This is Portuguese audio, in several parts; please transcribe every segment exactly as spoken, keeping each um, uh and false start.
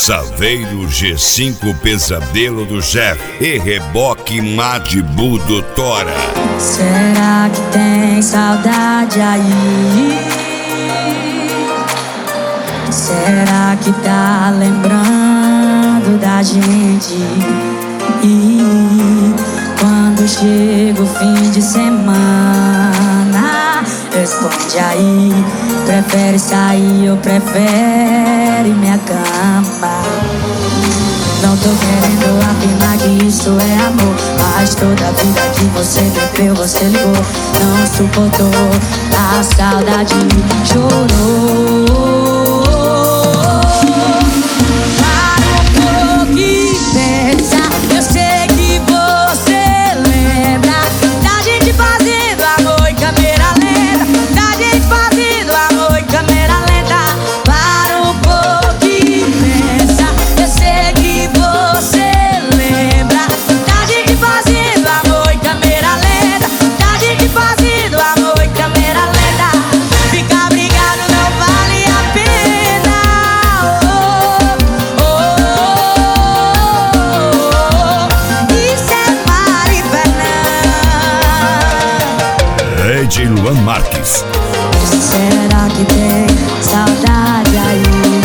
Saveiro G cinco Pesadelo do Chefe e Reboque Madibu do Tora. Será que tem saudade aí? Será que tá lembrando da gente? E quando chega o fim de semana, responde aí. Prefere sair ou prefere minha cama? Não tô querendo afirmar que isso é amor, mas toda vida que você bebeu, você ligou. Não suportou a saudade, chorou. De Luan Marques. Será que tem saudade aí?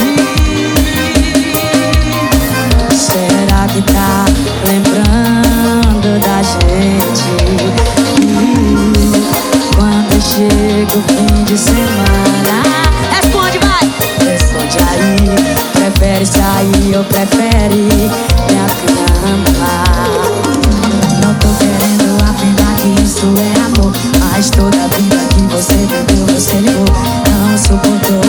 Será que tá lembrando da gente? E quando chega o fim de semana, responde, vai! Responde aí. Prefere sair ou prefere minha cama? Não tô querendo afirmar que isso é amor, mas toda vida que você bebeu, você ligou. Não suportou